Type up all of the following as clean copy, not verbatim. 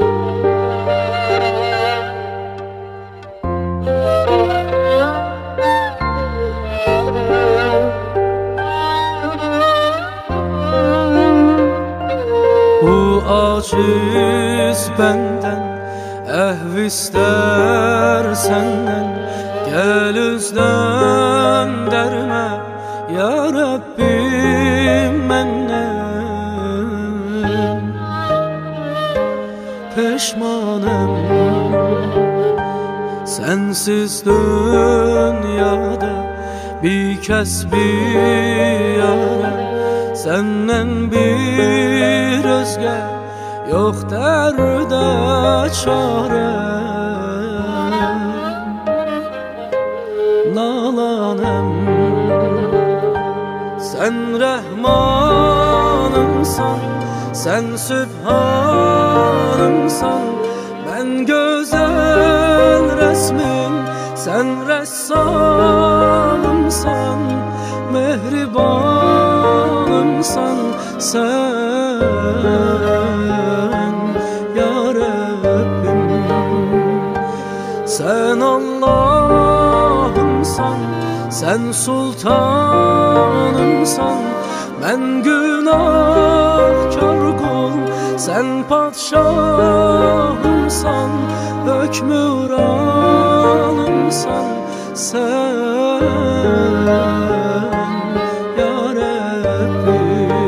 Bu aciz benden ehv ister senden, gel üzden derme ya Rabbim menden. Peşmanım sensiz dünyada, bir kez bir yara senden bir özge yok derde çare. Nalanım sen Rahmanımsan, sen Sübhanımsan, ben güzel resmin, sen ressamımsan, mehribanımsan sen ya Rabbim. Sen Allah'ımsan, sen sultanımsan, ben günahkar kul, sen padşahımsan, hükmüranımsan sen ya Rabbim.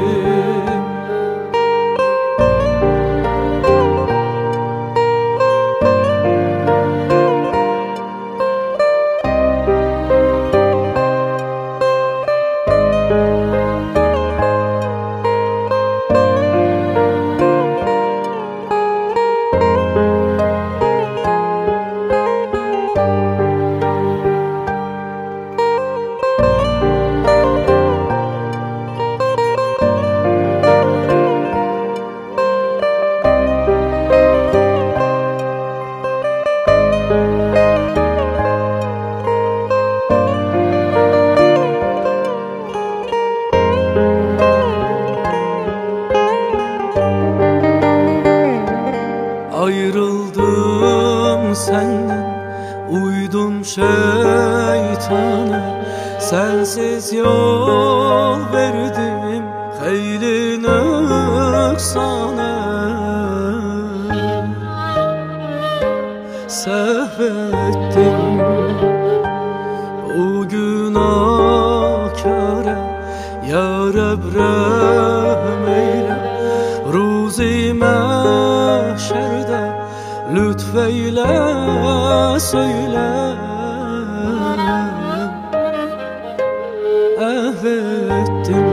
Ayrıldım senden, uydum şeytana, sensiz yol verdim hayli nüksana. Sehvettim o günahkâre, ya Rab rehm eyle, ruzi mahşerde lütfeyle söyle. Ehvettim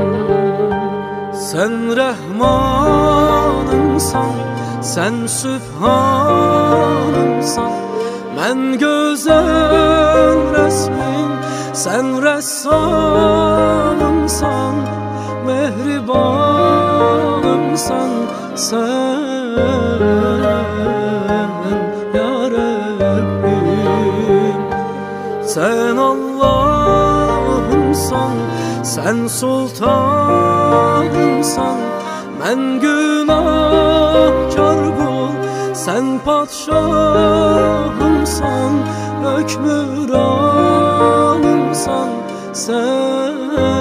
sen Rahmanımsan, sen Sübhanımsan, ben güzel resmin, sen ressamımsan, mehribanımsan sen ya Rabbim. Sen Allah'ımsan, sen sultanımsan, ben günahkar kul, sen padşahımsan, hükmüranımsan sen